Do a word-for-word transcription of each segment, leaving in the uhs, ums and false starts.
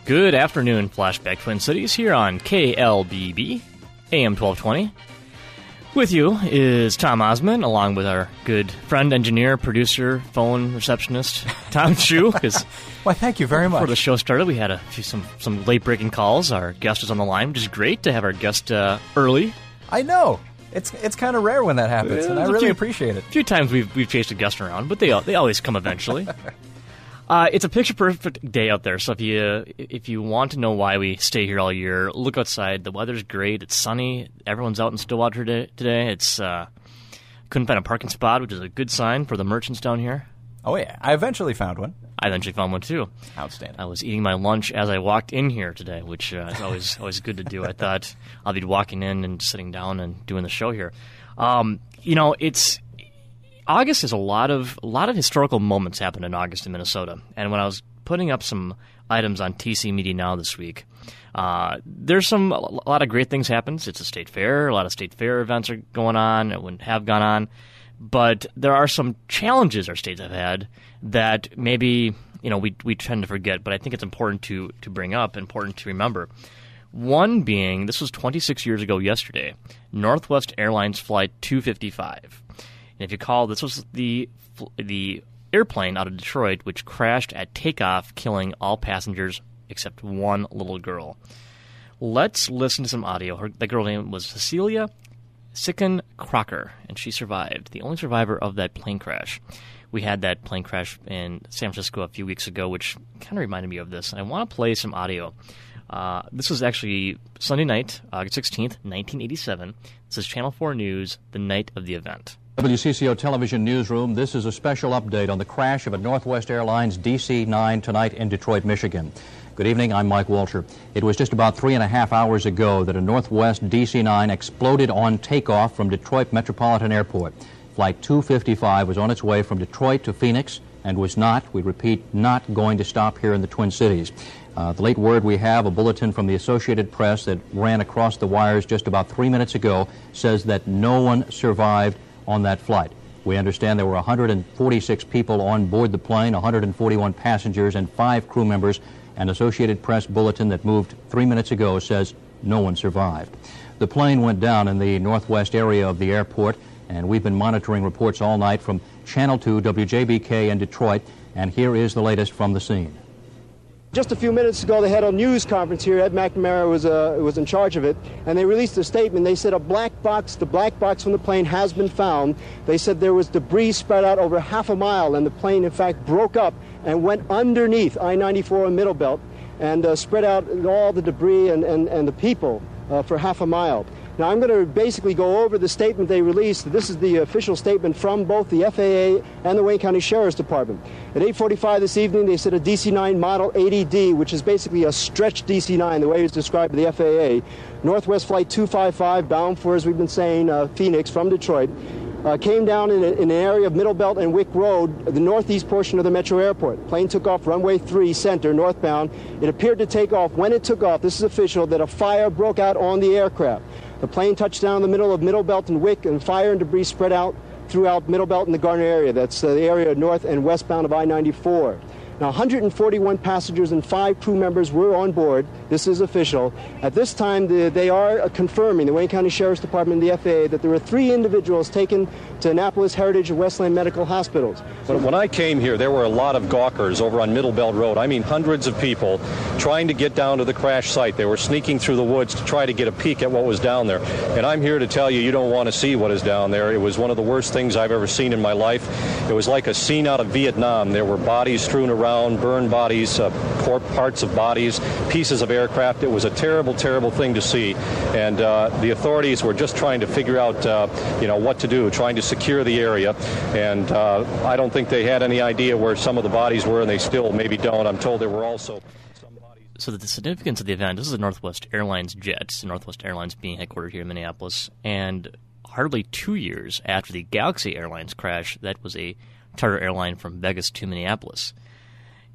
Good afternoon, Flashback Twin Cities, here on K L B B, A M twelve twenty. With you is Tom Osmond, along with our good friend, engineer, producer, phone receptionist, Tom Chu. Why, thank you very much. Before the show started, we had a few, some, some late-breaking calls. Our guest is on the line, which is great to have our guest uh, early. I know. It's it's kind of rare when that happens, and I really few, appreciate it. A few times we've we've chased a guest around, but they they always come eventually. uh, it's a picture-perfect day out there, so if you if you want to know why we stay here all year, look outside. The weather's great. It's sunny. Everyone's out in Stillwater today. today. It's uh, couldn't find a parking spot, which is a good sign for the merchants down here. Oh, yeah. I eventually found one. I eventually found one, too. Outstanding. I was eating my lunch as I walked in here today, which uh, is always always good to do. I thought I'll be walking in and sitting down and doing the show here. Um, you know, it's August is a lot of a lot of historical moments happen in August in Minnesota. And when I was putting up some items on T C Media Now this week, uh, there's some a lot of great things happens. It's a state fair. A lot of state fair events are going on and have gone on. But there are some challenges our states have had that maybe, you know, we we tend to forget, but I think it's important to, to bring up, important to remember. One being, this was twenty-six years ago yesterday, Northwest Airlines Flight two fifty-five. And if you recall, this was the the airplane out of Detroit which crashed at takeoff, killing all passengers except one little girl. Let's listen to some audio. Her, the girl's name was Cecilia Sicken Crocker, and she survived, the only survivor of that plane crash. We had that plane crash in San Francisco a few weeks ago, which kind of reminded me of this. And I want to play some audio. Uh, this was actually Sunday night, August sixteenth, nineteen eighty-seven. This is Channel four News, the night of the event. W C C O Television Newsroom, this is a special update on the crash of a Northwest Airlines D C nine tonight in Detroit, Michigan. Good evening, I'm Mike Walter. It was just about three and a half hours ago that a Northwest D C nine exploded on takeoff from Detroit Metropolitan Airport. Flight two fifty-five was on its way from Detroit to Phoenix and was not, we repeat, not going to stop here in the Twin Cities. Uh, the late word we have, a bulletin from the Associated Press that ran across the wires just about three minutes ago, says that no one survived on that flight. We understand there were one hundred forty-six people on board the plane, one hundred forty-one passengers, and five crew members. An Associated Press bulletin that moved three minutes ago says no one survived. The plane went down in the northwest area of the airport, and we've been monitoring reports all night from Channel two, W J B K in Detroit, and here is the latest from the scene. Just a few minutes ago, they had a news conference here. Ed McNamara was uh, was in charge of it, and they released a statement. They said a black box, the black box from the plane has been found. They said there was debris spread out over half a mile, and the plane, in fact, broke up and went underneath I ninety-four and Middle Belt and uh, spread out all the debris and, and, and the people uh, for half a mile. Now, I'm going to basically go over the statement they released. This is the official statement from both the F A A and the Wayne County Sheriff's Department. At eight forty-five this evening, they said a D C nine Model eighty D, which is basically a stretched D C nine, the way it was described by the F A A, Northwest Flight two fifty-five, bound for, as we've been saying, uh, Phoenix from Detroit, uh, came down in, a, in an area of Middle Belt and Wick Road, the northeast portion of the Metro Airport. Plane took off runway three center, northbound. It appeared to take off. When it took off, this is official, that a fire broke out on the aircraft. The plane touched down in the middle of Middle Belt and Wick, and fire and debris spread out throughout Middle Belt and the Garner area. That's uh, the area north and westbound of I ninety-four. Now, one hundred forty-one passengers and five crew members were on board. This is official. At this time, the, they are uh, confirming, the Wayne County Sheriff's Department and the F A A, that there were three individuals taken to Annapolis Heritage and Westland Medical Hospitals. When, when I came here, there were a lot of gawkers over on Middle Belt Road. I mean, hundreds of people trying to get down to the crash site. They were sneaking through the woods to try to get a peek at what was down there. And I'm here to tell you, you don't want to see what is down there. It was one of the worst things I've ever seen in my life. It was like a scene out of Vietnam. There were bodies strewn around, burned bodies, uh, parts of bodies, pieces of aircraft. It was a terrible, terrible thing to see. And uh, the authorities were just trying to figure out, uh, you know, what to do, trying to secure the area. And uh, I don't think they had any idea where some of the bodies were, and they still maybe don't. I'm told there were also some bodies. So the significance of the event, this is a Northwest Airlines jet, so Northwest Airlines being headquartered here in Minneapolis, and hardly two years after the Galaxy Airlines crash, that was a charter airline from Vegas to Minneapolis.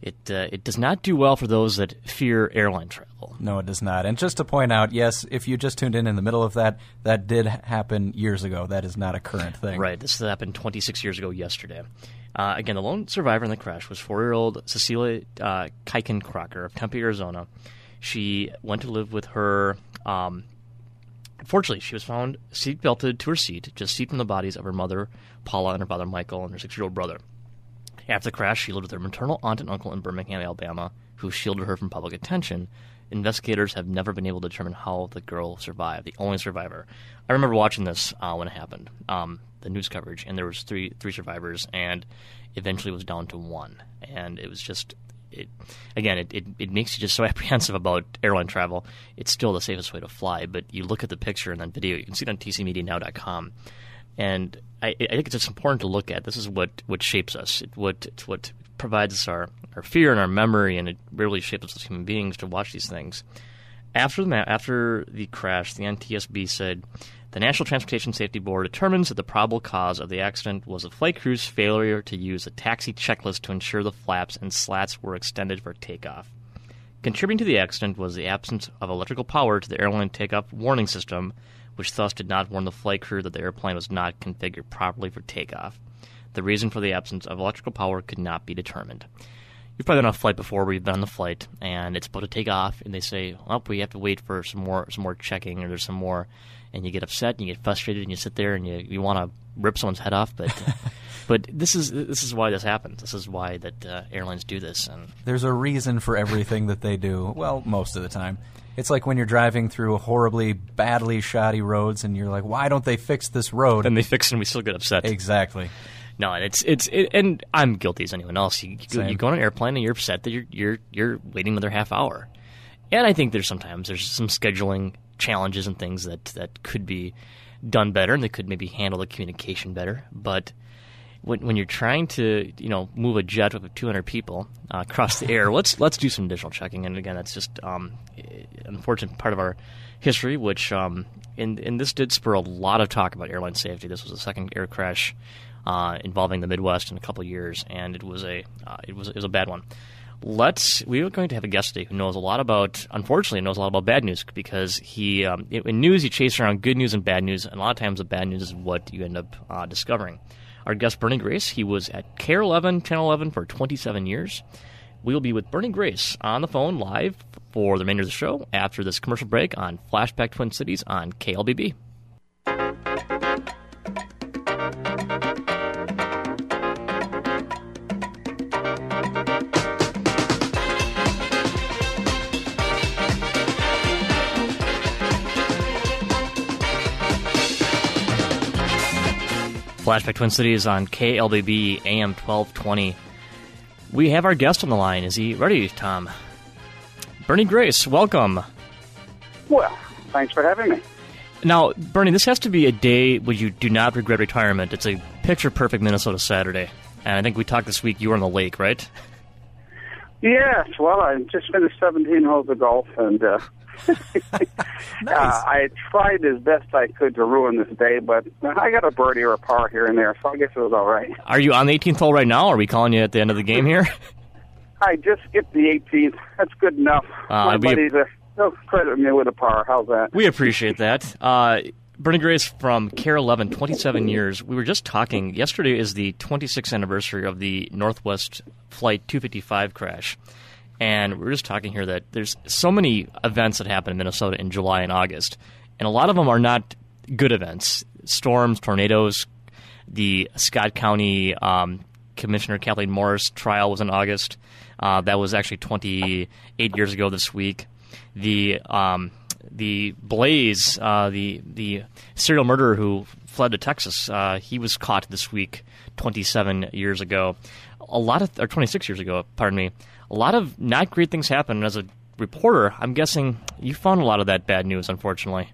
it uh, it does not do well for those that fear airline travel. No, it does not. And just to point out, yes, if you just tuned in in the middle of that, that did happen years ago. That is not a current thing. Right. This happened twenty-six years ago yesterday. Uh, again, the lone survivor in the crash was four-year-old Cecilia uh, Kiken Crocker of Tempe, Arizona. She went to live with her. Um, unfortunately, she was found seat-belted to her seat, just feet from the bodies of her mother, Paula, and her father, Michael, and her six-year-old brother. After the crash, she lived with her maternal aunt and uncle in Birmingham, Alabama, who shielded her from public attention. Investigators have never been able to determine how the girl survived, the only survivor. I remember watching this uh, when it happened, um, the news coverage, and there was three three survivors, and eventually it was down to one. And it was just, it, again, it, it, it makes you just so apprehensive about airline travel. It's still the safest way to fly, but you look at the picture and then video, you can see it on T C media now dot com. And I, I think it's just important to look at. This is what, what shapes us. It, what, it's what provides us our, our fear and our memory, and it really shapes us as human beings to watch these things. After the, after the crash, the N T S B said, the National Transportation Safety Board determines that the probable cause of the accident was the flight crew's failure to use a taxi checklist to ensure the flaps and slats were extended for takeoff. Contributing to the accident was the absence of electrical power to the airline takeoff warning system, which thus did not warn the flight crew that the airplane was not configured properly for takeoff. The reason for the absence of electrical power could not be determined. You've probably been on a flight before where you've been on the flight, and it's about to take off, and they say, well, we have to wait for some more some more checking, or there's some more, and you get upset, and you get frustrated, and you sit there, and you, you want to rip someone's head off, but uh, but this is this is why this happens. This is why that uh, airlines do this. And there's a reason for everything that they do, well, most of the time. It's like when you're driving through horribly, badly shoddy roads, and you're like, why don't they fix this road? And they fix it, and we still get upset. Exactly. No, and it's it's it, and I'm guilty as anyone else. You, you, you go on an airplane and you're upset that you're you're you're waiting another half hour, and I think there's sometimes there's some scheduling challenges and things that, that could be done better, and they could maybe handle the communication better. But when when you're trying to you know move a jet with two hundred people uh, across the air, let's let's do some additional checking. And again, that's just um, an unfortunate part of our history, which um, and and this did spur a lot of talk about airline safety. This was the second air crash Uh, involving the Midwest in a couple of years, and it was a uh, it was it was a bad one. Let's we are going to have a guest today who knows a lot about, unfortunately, knows a lot about bad news, because he um, in news you chase around good news and bad news, and a lot of times the bad news is what you end up uh, discovering. Our guest, Bernie Grace, he was at K R eleven, Channel eleven for twenty-seven years. We will be with Bernie Grace on the phone live for the remainder of the show after this commercial break on Flashback Twin Cities on K L B B. Flashback Twin Cities on K L B B A M twelve twenty. We have our guest on the line. Is he ready, Tom? Bernie Grace, welcome. Well, thanks for having me. Now, Bernie, this has to be a day where you do not regret retirement. It's a picture-perfect Minnesota Saturday. And I think we talked this week, you were on the lake, right? Yes, well, I just finished seventeen holes of golf, and uh, Nice. uh, I tried as best I could to ruin this day, but I got a birdie or a par here and there, so I guess it was all right. Are you on the eighteenth hole right now, or are we calling you at the end of the game here? I just skipped the eighteenth. That's good enough. Uh, My we- buddies, uh, they'll credit me with a par. How's that? We appreciate that. Uh, Bernie Grace from K R eleven, twenty-seven years. We were just talking. Yesterday is the twenty-sixth anniversary of the Northwest Flight two fifty-five crash. And we were just talking here that there's so many events that happen in Minnesota in July and August. And a lot of them are not good events. Storms, tornadoes. The Scott County um, Commissioner Kathleen Morris trial was in August. Uh, that was actually twenty-eight years ago this week. The um, the Blaze, uh, the the serial murderer who fled to Texas, uh, he was caught this week, twenty-seven years ago. A lot of, or twenty-six years ago, pardon me. A lot of not great things happened. As a reporter, I'm guessing you found a lot of that bad news, unfortunately.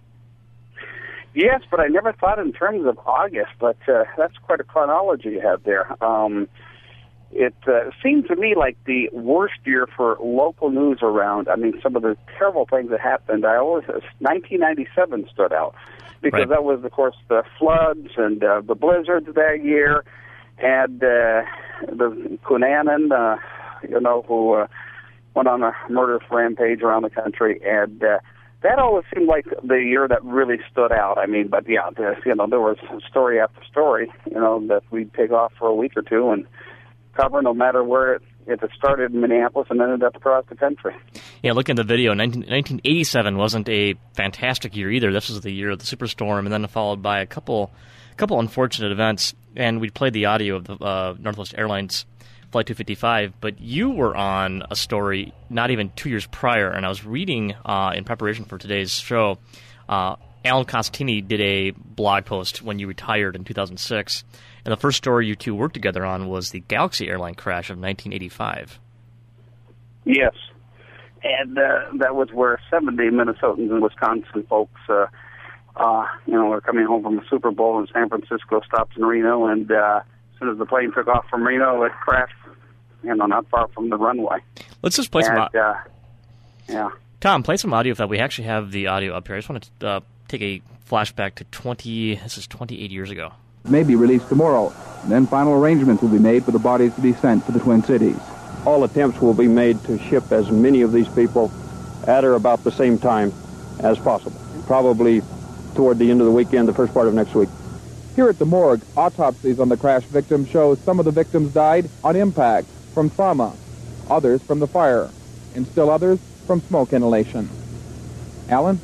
Yes, but I never thought in terms of August, but uh, that's quite a chronology you have there. Um, it uh, seemed to me like the worst year for local news around. I mean, some of the terrible things that happened, I always, nineteen ninety-seven stood out, because Right. that was, of course, the floods and uh, the blizzards that year, and uh, the Cunanan, uh, you know, who uh, went on a murderous rampage around the country, and uh, that always seemed like the year that really stood out. I mean, but yeah, there, you know, there was story after story, you know, that we'd take off for a week or two and cover, no matter where it, if it started in Minneapolis and ended up across the country. Yeah, looking at the video, nineteen, nineteen eighty-seven wasn't a fantastic year either. This was the year of the Superstorm, and then followed by a couple, couple unfortunate events. And we played the audio of the uh, Northwest Airlines Flight two fifty-five, but you were on a story not even two years prior, and I was reading uh, in preparation for today's show, uh, Alan Costantini did a blog post when you retired in two thousand six, and the first story you two worked together on was the Galaxy airline crash of nineteen eighty-five. Yes, and uh, that was where seventy Minnesotans and Wisconsin folks, uh, uh, you know, were coming home from a Super Bowl in San Francisco, stopped in Reno, and uh, as soon as the plane took off from Reno, it crashed, you know, not far from the runway. Let's just play and, some audio. Uh, yeah. Tom, play some audio of that. We actually have the audio up here. I just want to uh, take a flashback to twenty. This is twenty-eight years ago. May be released tomorrow. And then final arrangements will be made for the bodies to be sent to the Twin Cities. All attempts will be made to ship as many of these people at or about the same time as possible. Probably toward the end of the weekend, the first part of next week. Here at the morgue, autopsies on the crash victims show some of the victims died on impact from trauma, others from the fire, and still others from smoke inhalation. Alan?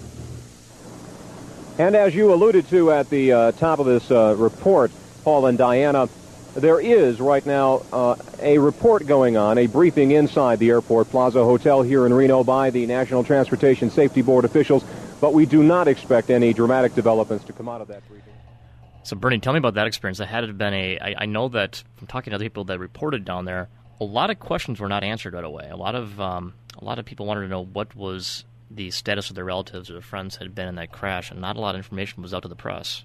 And as you alluded to at the uh, top of this uh, report, Paul and Diana, there is right now uh, a report going on, a briefing inside the Airport Plaza Hotel here in Reno by the National Transportation Safety Board officials, but we do not expect any dramatic developments to come out of that briefing. So, Bernie, tell me about that experience. That had been a. I, I know that from talking to other people that reported down there, a lot of questions were not answered right away. A lot of um, a lot of people wanted to know what was the status of their relatives or their friends had been in that crash, and not a lot of information was out to the press.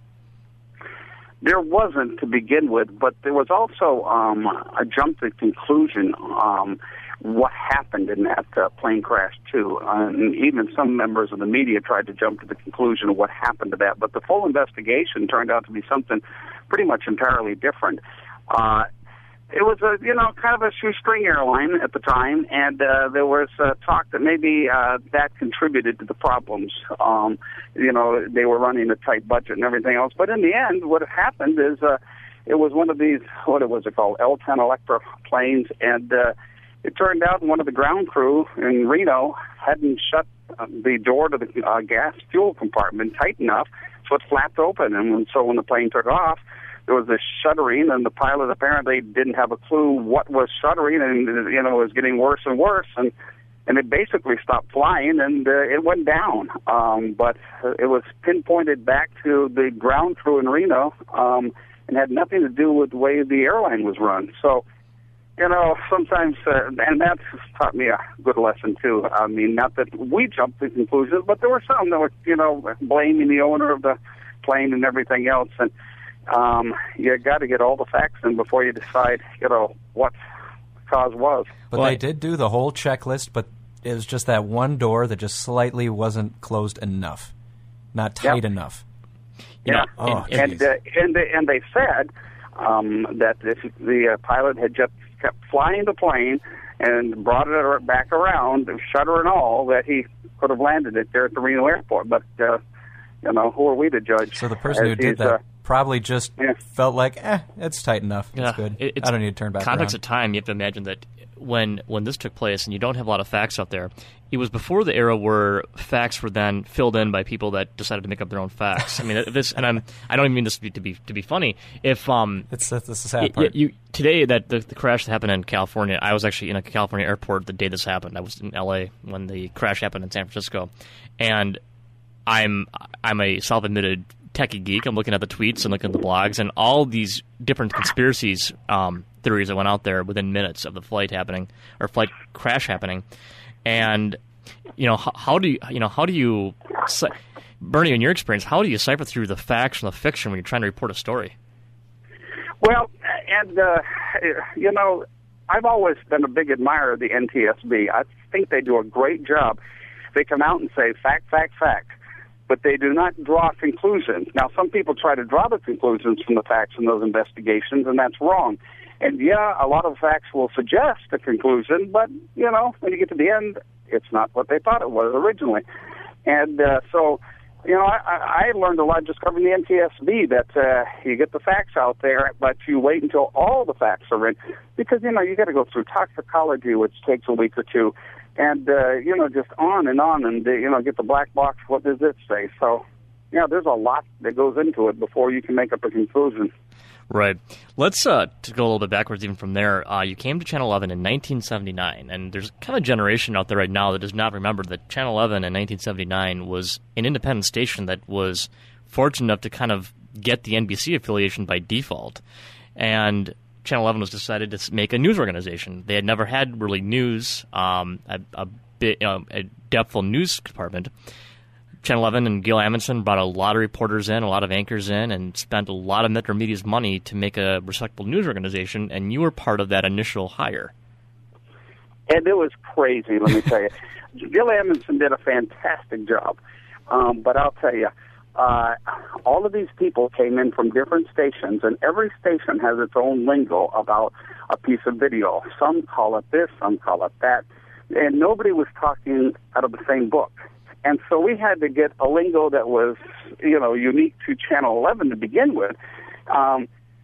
There wasn't to begin with, but there was also um, a jump to conclusion um, what happened in that uh, plane crash, too. Uh, and even some members of the media tried to jump to the conclusion of what happened to that. But the full investigation turned out to be something pretty much entirely different. Uh, it was a, you know, kind of a shoestring airline at the time, and uh, there was uh, talk that maybe uh, that contributed to the problems. Um, you know, they were running a tight budget and everything else. But in the end, what happened is uh, it was one of these, what was it called, L ten Electra planes, and uh, it turned out one of the ground crew in Reno hadn't shut uh, the door to the uh, gas fuel compartment tight enough, so it flapped open. And so when the plane took off, there was this shuddering, and the pilot apparently didn't have a clue what was shuddering, and, you know, it was getting worse and worse, and and it basically stopped flying, and uh, it went down. Um, but it was pinpointed back to the ground crew in Reno, um, and had nothing to do with the way the airline was run. So, you know, sometimes, uh, and that's taught me a good lesson, too. I mean, not that we jumped to conclusions, but there were some that were, you know, blaming the owner of the plane and everything else. And um, you got to get all the facts in before you decide, you know, what the cause was. But well, they did do the whole checklist, but it was just that one door that just slightly wasn't closed enough, not tight yep. enough. Yeah, oh, and and, uh, and, they, and they said um, that if the uh, pilot had just kept flying the plane and brought it back around, shutter and all, that he could have landed it there at the Reno airport. But, uh, you know, who are we to judge? So the person who did that uh, probably just yeah. felt like, eh, it's tight enough. It's yeah, good. It, it's I don't need to turn back context around. of time, you have to imagine that when when this took place, and you don't have a lot of facts out there, it was before the era where facts were then filled in by people that decided to make up their own facts. I mean, this, and I'm I don't even mean this to be to be, to be funny. If um, it's that's the sad part. You, you, today that the, the crash that happened in California, I was actually in a California airport the day this happened. I was in L A when the crash happened in San Francisco, and I'm I'm a self-admitted techie geek. I'm looking at the tweets and looking at the blogs and all these different conspiracies um, theories that went out there within minutes of the flight happening or flight crash happening. And you know, how, how do you you know how do you Bernie, in your experience, how do you cipher through the facts from the fiction when you're trying to report a story? Well, and uh, you know, I've always been a big admirer of the N T S B. I think they do a great job. They come out and say fact, fact, fact, but they do not draw conclusions. Now, some people try to draw the conclusions from the facts in those investigations, and that's wrong. And, yeah, a lot of facts will suggest a conclusion, but, you know, when you get to the end, it's not what they thought it was originally. And uh, so, you know, I, I learned a lot just covering the N T S B, that uh, you get the facts out there, but you wait until all the facts are in. Because, you know, you got to go through toxicology, which takes a week or two, and, uh, you know, just on and on, and, uh, you know, get the black box, what does it say? So, yeah, there's a lot that goes into it before you can make up a conclusion. Right. Let's uh, to go a little bit backwards even from there. Uh, you came to Channel eleven in nineteen seventy-nine, and there's kind of a generation out there right now that does not remember that Channel eleven in nineteen seventy-nine was an independent station that was fortunate enough to kind of get the N B C affiliation by default. And Channel eleven was decided to make a news organization. They had never had really news, um, a, a, bit, uh, a depthful news department. Channel eleven and Gil Amundsen brought a lot of reporters in, a lot of anchors in, and spent a lot of Metro Media's money to make a respectable news organization, and you were part of that initial hire. And it was crazy, let me tell you. Gil Amundsen did a fantastic job, um, but I'll tell you, uh, all of these people came in from different stations, and every station has its own lingo about a piece of video. Some call it this, some call it that, and nobody was talking out of the same book. And so we had to get a lingo that was, you know, unique to Channel eleven to begin with. Um,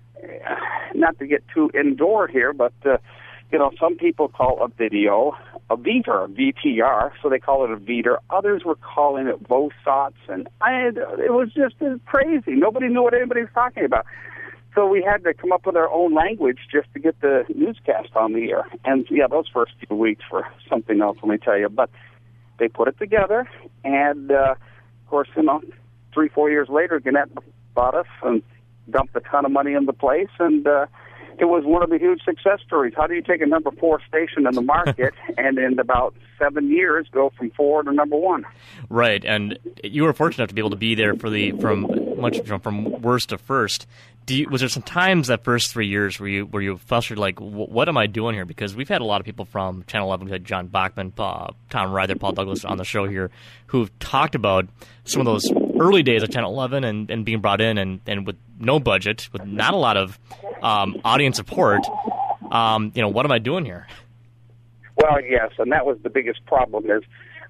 not to get too indoor here, but, uh, you know, some people call a video a V T R, V T R, so they call it a V T R. Others were calling it VOSOTs, and I, it was just crazy. Nobody knew what anybody was talking about. So we had to come up with our own language just to get the newscast on the air. And, yeah, those first few weeks were something else, let me tell you. But they put it together, and, uh, of course, you know, three, four years later, Gannett bought us and dumped a ton of money in the place, and uh, it was one of the huge success stories. How do you take a number four station in the market and in about seven years go from four to number one? Right, and you were fortunate enough to be able to be there for the from much from worst to first. Do you, was there some times that first three years where you where you frustrated, like, what am I doing here? Because we've had a lot of people from Channel eleven, we had John Bachman, uh, Tom Ryder, Paul Douglas on the show here, who've talked about some of those early days of Channel eleven and, and being brought in and, and with no budget, with not a lot of um, audience support. Um, you know, what am I doing here? Well, yes, and that was the biggest problem is,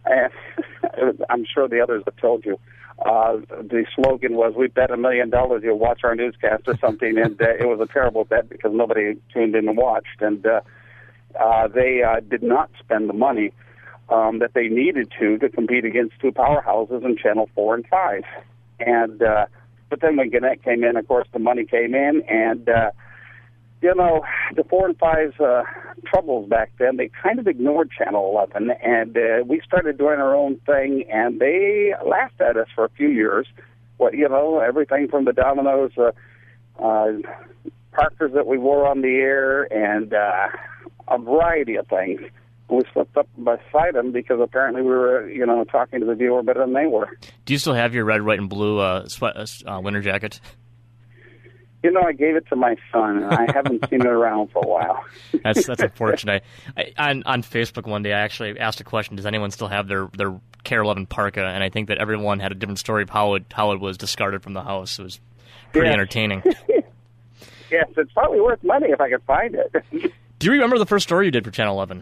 uh, I'm sure the others have told you, Uh, the slogan was, we bet a million dollars you'll watch our newscast or something, and uh, it was a terrible bet because nobody tuned in and watched, and uh, uh, they uh, did not spend the money um, that they needed to to compete against two powerhouses in Channel four and five. And uh, but then when Gannett came in, of course, the money came in, and uh, you know, the four and five's uh, troubles back then, they kind of ignored Channel eleven, and uh, we started doing our own thing, and they laughed at us for a few years. What, you know, everything from the dominoes, uh, uh, Parkers that we wore on the air, and uh, a variety of things. We slipped up beside them because apparently we were, you know, talking to the viewer better than they were. Do you still have your red, white, and blue uh, sweat, uh, winter jacket? You know, I gave it to my son, and I haven't seen it around for a while. That's that's unfortunate. I, I, on on Facebook one day, I actually asked a question: does anyone still have their their K R eleven parka? And I think that everyone had a different story of how it how it was discarded from the house. It was pretty yeah. entertaining. Yes, it's probably worth money if I could find it. Do you remember the first story you did for Channel eleven?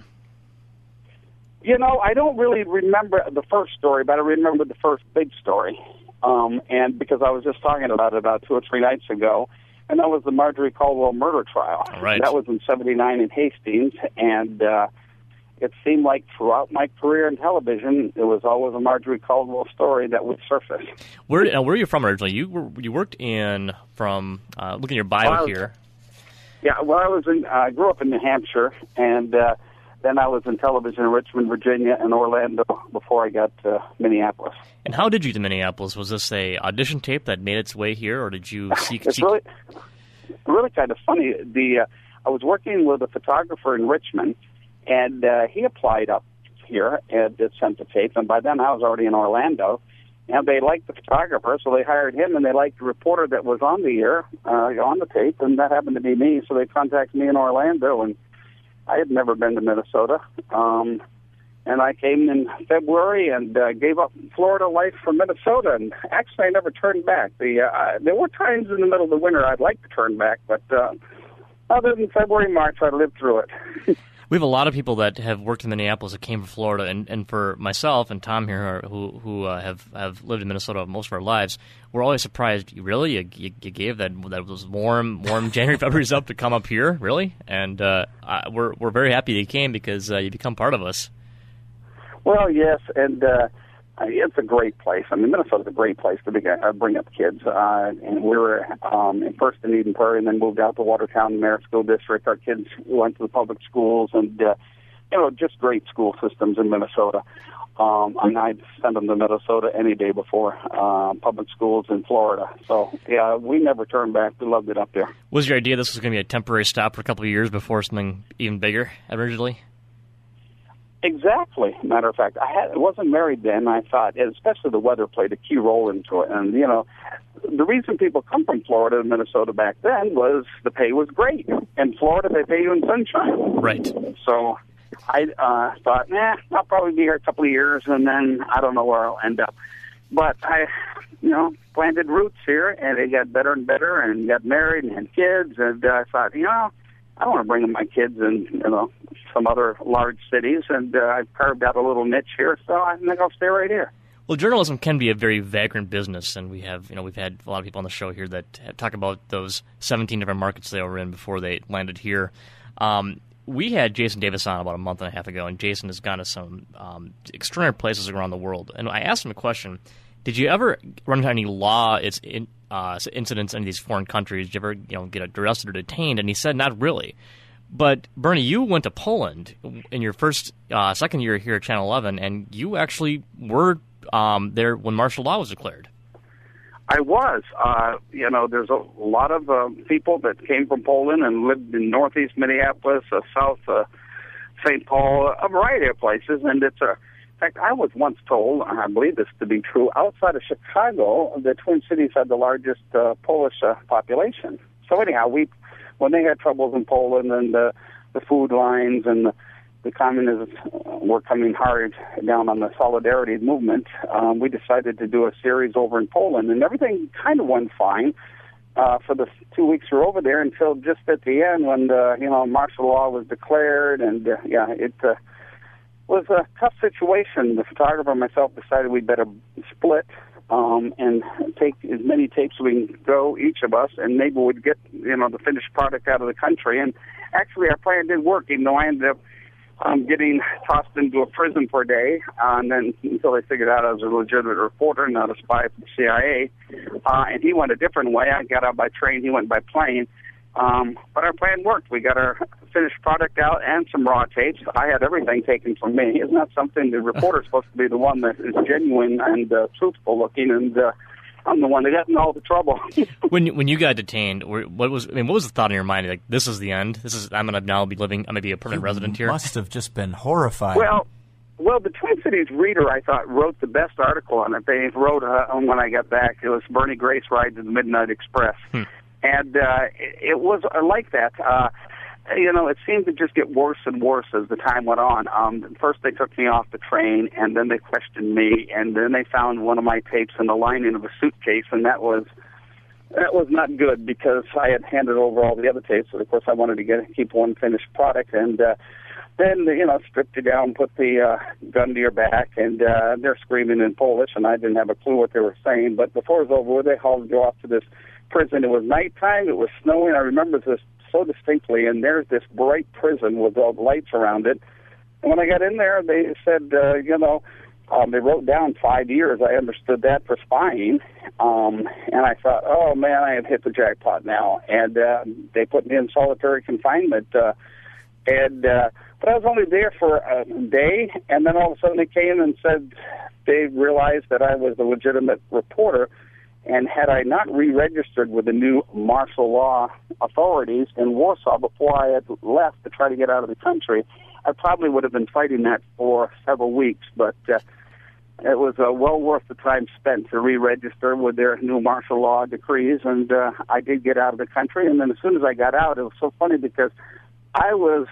You know, I don't really remember the first story, but I remember the first big story. Um, and because I was just talking about it about two or three nights ago. And that was the Marjorie Caldwell murder trial. Right. That was in seventy-nine in Hastings, and uh, it seemed like throughout my career in television, it was always a Marjorie Caldwell story that would surface. Where uh, where are you from originally? You were you worked in from uh, looking at your bio well, here. Yeah, well, I was in. Uh, I grew up in New Hampshire, and uh, then I was in television in Richmond, Virginia, and Orlando before I got to Minneapolis. And how did you get to Minneapolis? Was this a audition tape that made its way here, or did you seek? It's seek... really, really kind of funny. The uh, I was working with a photographer in Richmond, and uh, he applied up here and did sent the tape. And by then, I was already in Orlando, and they liked the photographer, so they hired him, and they liked the reporter that was on the air, uh, on the tape, and that happened to be me. So they contacted me in Orlando, and I had never been to Minnesota. Um, And I came in February and uh, gave up Florida life for Minnesota. And actually, I never turned back. The uh, there were times in the middle of the winter I'd like to turn back, but uh, Other than February, March, I lived through it. We have a lot of people that have worked in Minneapolis that came from Florida, and, and for myself and Tom here, who who uh, have, have lived in Minnesota most of our lives, we're always surprised. Really, you, you, you gave that that was warm, warm January, February's up to come up here, really, and uh, I, we're we're very happy that you came because uh, you become part of us. Well, yes, and uh, it's a great place. I mean, Minnesota's a great place to be, uh, bring up kids. Uh, and we were um, first in Eden Prairie and then moved out to Watertown Merritt School District. Our kids went to the public schools and, uh, you know, just great school systems in Minnesota. Um, and I'd send them to Minnesota any day before uh, public schools in Florida. So, yeah, we never turned back. We loved it up there. Was your idea this was going to be a temporary stop for a couple of years before something even bigger originally? Exactly. Matter of fact, I had I wasn't married then. I thought, especially the weather played a key role into it. And, you know, the reason people come from Florida to Minnesota back then was the pay was great. In Florida, they pay you in sunshine. Right. So I uh, thought, nah, I'll probably be here a couple of years, and then I don't know where I'll end up. But I, you know, planted roots here, and it got better and better, and got married and had kids. And uh, I thought, you know, I don't want to bring my kids in, you know, some other large cities, and uh, I've carved out a little niche here, so I think I'll stay right here. Well, journalism can be a very vagrant business, and we have, you know, we've had a lot of people on the show here that talk about those seventeen different markets they were in before they landed here. Um, we had Jason Davis on about a month and a half ago, and Jason has gone to some um, extraordinary places around the world. And I asked him a question: did you ever run into any law it's in, uh, incidents in these foreign countries? Did you ever, you know, get arrested or detained? And he said, not really. But, Bernie, you went to Poland in your first, uh, second year here at Channel eleven, and you actually were um, there when martial law was declared. I was. Uh, you know, there's a lot of uh, people that came from Poland and lived in northeast Minneapolis, uh, south uh, Saint Paul, a variety of places. And it's a, in fact, I was once told, and I believe this to be true, outside of Chicago, the Twin Cities had the largest uh, Polish uh, population. So anyhow, we... when they had troubles in Poland and uh, the food lines and the, the communists were coming hard down on the Solidarity movement, um, we decided to do a series over in Poland. And everything kind of went fine uh, for the two weeks we were over there until just at the end when, the, you know, martial law was declared. And, uh, yeah, it uh, was a tough situation. The photographer and myself decided we'd better split. Um, and take as many tapes as we can go, each of us, and maybe we'd get, you know, the finished product out of the country. And actually, our plan did work, even though I ended up um, getting tossed into a prison for a day, uh, and then until they figured out I was a legitimate reporter, not a spy for the C I A. Uh, and he went a different way. I got out by train, he went by plane. Um, but our plan worked. We got our finished product out and some raw tapes. I had everything taken from me. Isn't that something? The reporter's supposed to be the one that is genuine and uh, truthful looking, and uh, I'm the one that got in all the trouble. when when you got detained, what was I mean? What was the thought in your mind? Like, this is the end. This is I'm going to now be living. I'm going to be a permanent you resident here. Must have just been horrified. Well. Well, the Twin Cities Reader, I thought, wrote the best article on it. They wrote uh, when I got back. It was Bernie Grace Ride to the Midnight Express. Hmm. And uh, it, it was uh, like that. Uh, you know, it seemed to just get worse and worse as the time went on. Um, first they took me off the train, and then they questioned me, and then they found one of my tapes in the lining of a suitcase, and that was that was not good because I had handed over all the other tapes. So, of course, I wanted to get keep one finished product, and uh, then, you know, stripped you down, put the uh, gun to your back, and uh, they're screaming in Polish, and I didn't have a clue what they were saying. But before it was over, they hauled you off to this prison. It was nighttime. It was snowing. I remember this so distinctly. And there's this bright prison with all the lights around it. And when I got in there, they said, uh, you know, um, they wrote down five years. I understood that for spying. Um, and I thought, oh, man, I have hit the jackpot now. And uh, they put me in solitary confinement. Uh, and uh, but I was only there for a day. And then all of a sudden they came and said they realized that I was a legitimate reporter. And had I not re-registered with the new martial law authorities in Warsaw before I had left to try to get out of the country, I probably would have been fighting that for several weeks. But uh, it was uh, well worth the time spent to re-register with their new martial law decrees. And uh, I did get out of the country. And then as soon as I got out, it was so funny because I was...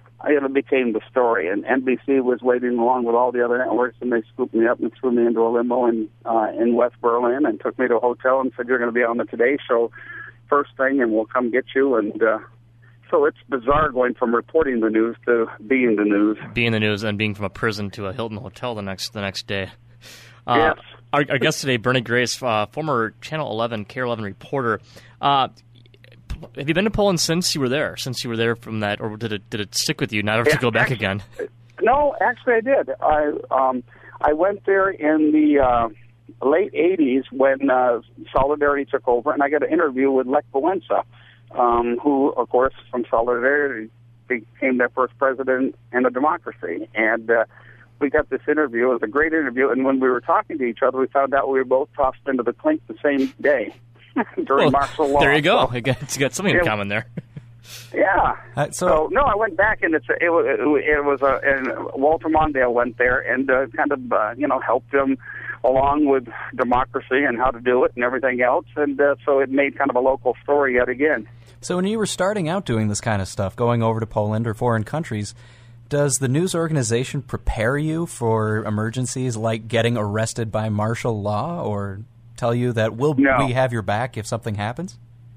it became the story, and N B C was waiting along with all the other networks, and they scooped me up and threw me into a limo in uh, in West Berlin and took me to a hotel and said, you're going to be on the Today Show first thing, and we'll come get you. And uh, so it's bizarre going from reporting the news to being the news. Being the news and being from a prison to a Hilton hotel the next the next day. Uh, yes. Our, our guest today, Bernie Grace, uh, former Channel eleven, K eleven reporter. Uh, have you been to Poland since you were there? Since you were there from that, or did it did it stick with you never yeah, to go back actually, again? No, actually, I did. I um, I went there in the uh, late eighties when uh, Solidarity took over, and I got an interview with Lech Wałęsa, um, who, of course, from Solidarity became their first president in a democracy, and. Uh, We got this interview. It was a great interview, and when we were talking to each other, we found out we were both tossed into the clink the same day during well, martial law. There you go. So, you got, you got something in it, common there. Yeah. Uh, so, so, no, I went back, and it's it, was it was a and Walter Mondale went there and uh, kind of uh, you know helped him along with democracy and how to do it and everything else, and uh, so it made kind of a local story yet again. So when you were starting out doing this kind of stuff, going over to Poland or foreign countries, does the news organization prepare you for emergencies like getting arrested by martial law, or tell you that we'll no. we have your back if something happens?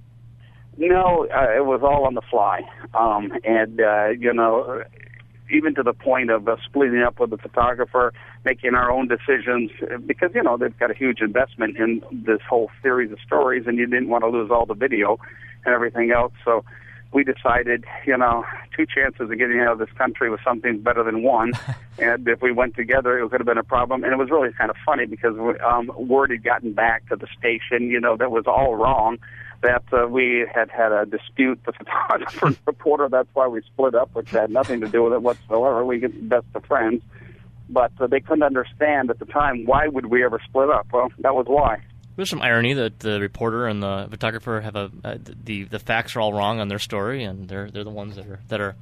No, uh, it was all on the fly, um, and uh, you know, even to the point of uh, splitting up with the photographer, making our own decisions, because you know they've got a huge investment in this whole series of stories, and you didn't want to lose all the video and everything else, so. We decided, you know, two chances of getting out of this country was something better than one. And if we went together, it could have been a problem. And it was really kind of funny because um, word had gotten back to the station, you know, that was all wrong, that uh, we had had a dispute with the photographer and reporter. That's why we split up, which had nothing to do with it whatsoever. We get the best of friends. But uh, they couldn't understand at the time, why would we ever split up? Well, that was why. There's some irony that the reporter and the photographer have a uh, the the facts are all wrong on their story, and they're they're the ones that are that are.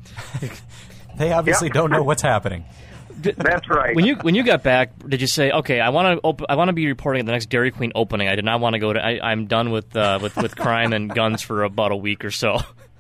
They obviously yep. don't know what's happening. That's right. When you when you got back, did you say, okay, I want to op- I want to be reporting at the next Dairy Queen opening. I did not want to go to. I, I'm done with uh, with with crime and guns for about a week or so.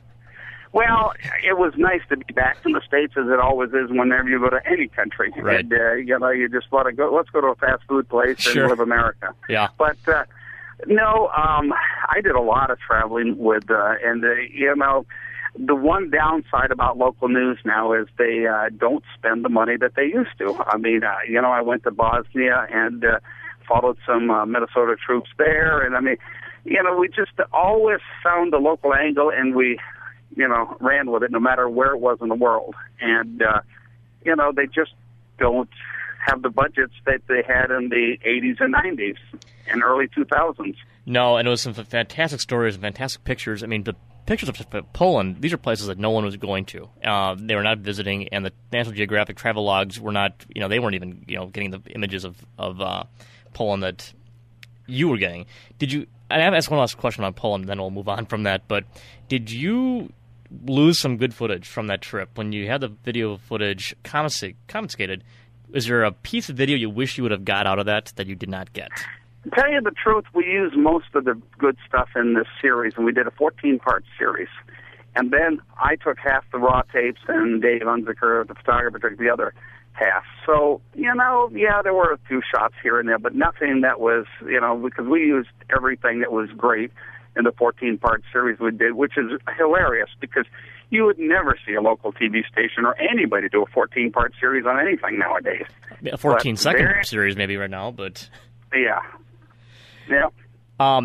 Well, it was nice to be back in the States, as it always is whenever you go to any country. Right. And, uh, you know, you just want to go, let's go to a fast food place Sure. and live America. Yeah. But, uh, no, um, I did a lot of traveling with, uh, and, uh, you know, the one downside about local news now is they uh, don't spend the money that they used to. I mean, uh, you know, I went to Bosnia and uh, followed some uh, Minnesota troops there. And, I mean, you know, we just always found the local angle, and we... you know, ran with it no matter where it was in the world. And, uh, you know, they just don't have the budgets that they had in the eighties and nineties and early two thousands. No, and it was some fantastic stories and fantastic pictures. I mean, the pictures of Poland, these are places that no one was going to. Uh, they were not visiting, and the National Geographic travel logs were not, you know, they weren't even, you know, getting the images of, of uh, Poland that you were getting. Did you, I have asked one last question on Poland, and then we'll move on from that, but did you lose some good footage from that trip? When you had the video footage confiscated, is there a piece of video you wish you would have got out of that that you did not get? To tell you the truth, we used most of the good stuff in this series, and we did a fourteen-part series. And then I took half the raw tapes, and Dave Unziker, the photographer, took the other half. So, you know, yeah, there were a few shots here and there, but nothing that was, you know, because we used everything that was great in the fourteen-part series we did, which is hilarious because you would never see a local T V station or anybody do a fourteen-part series on anything nowadays. A fourteen-second series maybe right now, but... Yeah. Yeah. Um,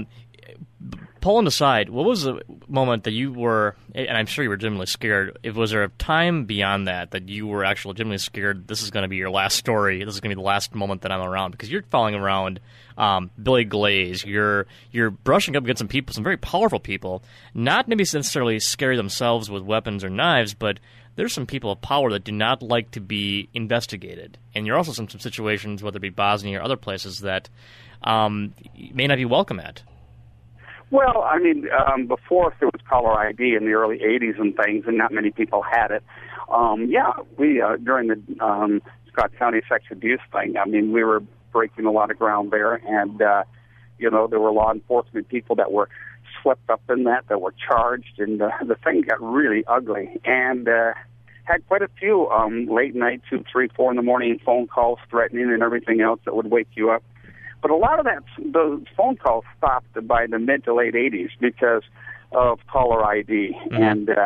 Poland aside, what was the moment that you were, and I'm sure you were legitimately scared, if was there a time beyond that that you were actually legitimately scared, this is going to be your last story, this is going to be the last moment that I'm around? Because you're following around um, Billy Glaze, you're you're brushing up against some people, some very powerful people, not maybe necessarily scary themselves with weapons or knives, but there's some people of power that do not like to be investigated. And you're also in some situations, whether it be Bosnia or other places, that um, may not be welcome at. Well, I mean, um, before there was caller I D in the early eighties and things, and not many people had it. Um, yeah, we uh, during the um, Scott County sex abuse thing, I mean, we were breaking a lot of ground there, and uh, you know, there were law enforcement people that were swept up in that, that were charged, and uh, the thing got really ugly, and uh, had quite a few um, late night, two, three, four in the morning phone calls threatening and everything else that would wake you up. But a lot of that, those phone calls stopped by the mid to late eighties because of caller I D. Mm-hmm. And uh,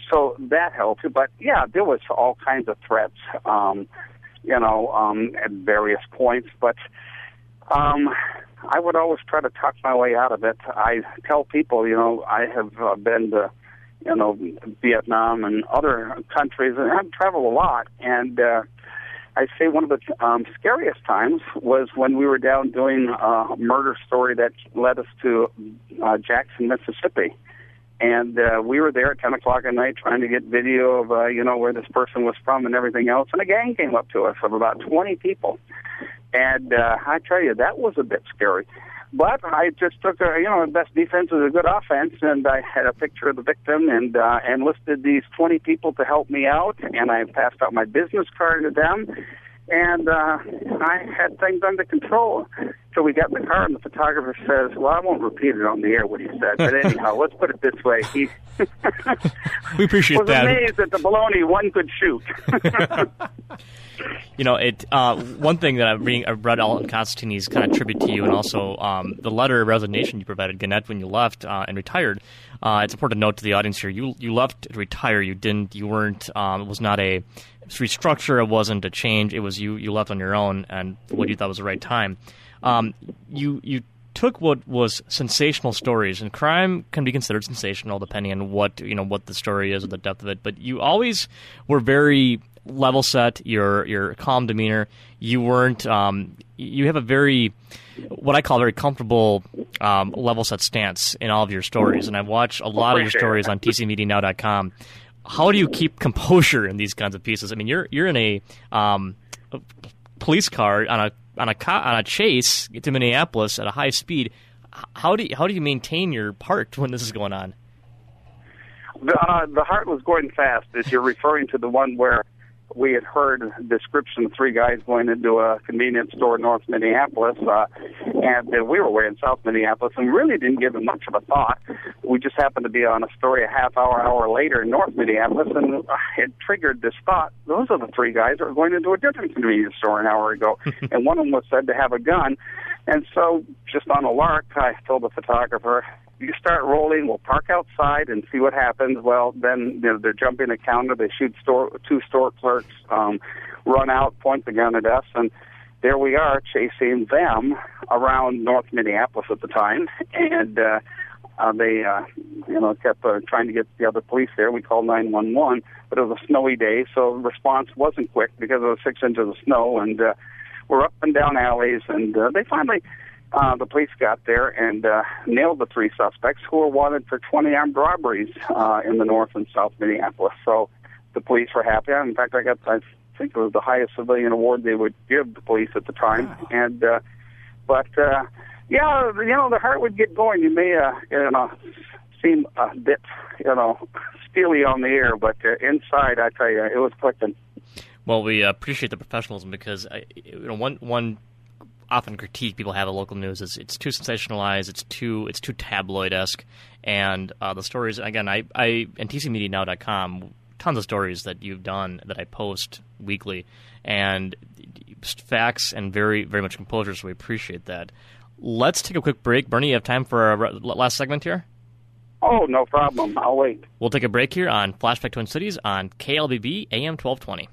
so that helped. But, yeah, there was all kinds of threats, um, you know, um, at various points. But um, I would always try to talk my way out of it. I tell people, you know, I have uh, been to, you know, Vietnam and other countries, and I've traveled a lot. And uh, I say one of the um, scariest times was when we were down doing a murder story that led us to uh, Jackson, Mississippi. And uh, we were there at ten o'clock at night trying to get video of, uh, you know, where this person was from and everything else. And a gang came up to us of about twenty people. And uh, I tell you, that was a bit scary. But I just took, a, you know, the best defense is a good offense, and I had a picture of the victim and uh, enlisted these twenty people to help me out, and I passed out my business card to them, and uh, I had things under control. So we got in the car, and the photographer says, well, I won't repeat it on the air what he said, but anyhow, let's put it this way. He we appreciate was that. amazed at the baloney one could shoot. You know, it. Uh, one thing that I'm reading, I read Alton Constantini's kind of tribute to you, and also um, the letter of resignation you provided, Gannett, when you left uh, and retired. Uh, it's important to note to the audience here: you you left to retire. You didn't. You weren't. Um, it was not a restructure. It wasn't a change. It was you. You left on your own, and what you thought was the right time. Um, you you took what was sensational stories, and crime can be considered sensational depending on what you know what the story is or the depth of it. But you always were very level set, your your calm demeanor. You weren't. Um, you have a very, what I call a very comfortable um, level set stance in all of your stories, and I've watched a lot of your stories on T C media now dot com. How do you keep composure in these kinds of pieces? I mean, you're you're in a, um, a police car on a on a on a chase to Minneapolis at a high speed. How do you, how do you maintain your part when this is going on? The, uh, the heart was going fast. If you're referring to the one where we had heard a description of three guys going into a convenience store in North Minneapolis, uh, and uh, we were way in South Minneapolis, and we really didn't give it much of a thought. We just happened to be on a story a half hour, hour later in North Minneapolis, and uh, it triggered this thought. Those are the three guys that were going into a different convenience store an hour ago, and one of them was said to have a gun. And so, just on a lark, I told the photographer, you start rolling, we'll park outside and see what happens. Well, then you know, they're jumping a counter, they shoot store, two store clerks, um, run out, point the gun at us, and there we are chasing them around North Minneapolis at the time. And uh, uh, they, uh, you know, kept uh, trying to get the other police there. We called nine one one, but it was a snowy day, so response wasn't quick because of the six inches of snow, and uh, we're up and down alleys, and uh, they finally... Uh, the police got there and uh, nailed the three suspects who were wanted for twenty armed robberies uh, in the North and South Minneapolis. So the police were happy. In fact, I got, I think it was the highest civilian award they would give the police at the time. Wow. And uh, but uh, yeah, you know, the heart would get going. You may, uh, you know, seem a bit, you know, steely on the air, but uh, inside, I tell you, it was clicking. Well, we uh, appreciate the professionalism because uh, you know one one. often critique people have of local news is it's too sensationalized, it's too it's too tabloid-esque, and uh, the stories, again, I, I and T C media now dot com, tons of stories that you've done that I post weekly, and facts and very, very much composure, so we appreciate that. Let's take a quick break. Bernie, you have time for a last segment here? Oh, no problem. I'll wait. We'll take a break here on Flashback Twin Cities on K L B B A M twelve twenty.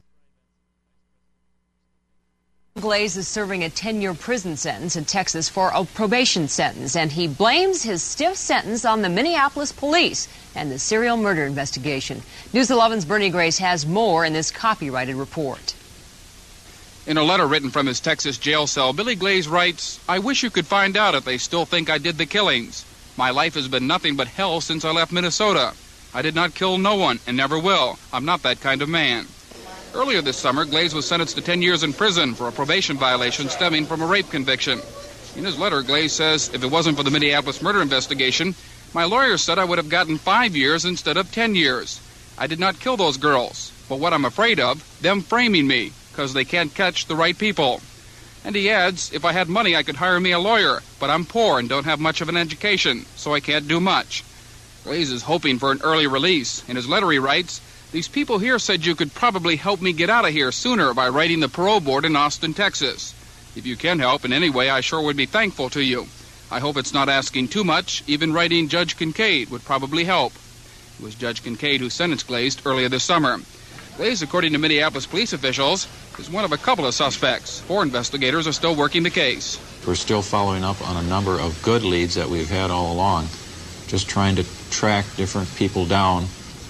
Glaze is serving a ten-year prison sentence in Texas for a probation sentence, and he blames his stiff sentence on the Minneapolis police and the serial murder investigation. News eleven's Bernie Grace has more in this copyrighted report. In a letter written from his Texas jail cell, Billy Glaze writes, I wish you could find out if they still think I did the killings. My life has been nothing but hell since I left Minnesota. I did not kill no one and never will. I'm not that kind of man. Earlier this summer, Glaze was sentenced to ten years in prison for a probation violation stemming from a rape conviction. In his letter, Glaze says, if it wasn't for the Minneapolis murder investigation, my lawyer said I would have gotten five years instead of ten years. I did not kill those girls, but what I'm afraid of, them framing me, because they can't catch the right people. And he adds, if I had money, I could hire me a lawyer, but I'm poor and don't have much of an education, so I can't do much. Glaze is hoping for an early release. In his letter, he writes, these people here said you could probably help me get out of here sooner by writing the parole board in Austin, Texas. If you can help in any way, I sure would be thankful to you. I hope it's not asking too much. Even writing Judge Kincaid would probably help. It was Judge Kincaid who sentenced Glaze earlier this summer. Glaze, according to Minneapolis police officials, is one of a couple of suspects. Four investigators are still working the case. We're still following up on a number of good leads that we've had all along, just trying to track different people down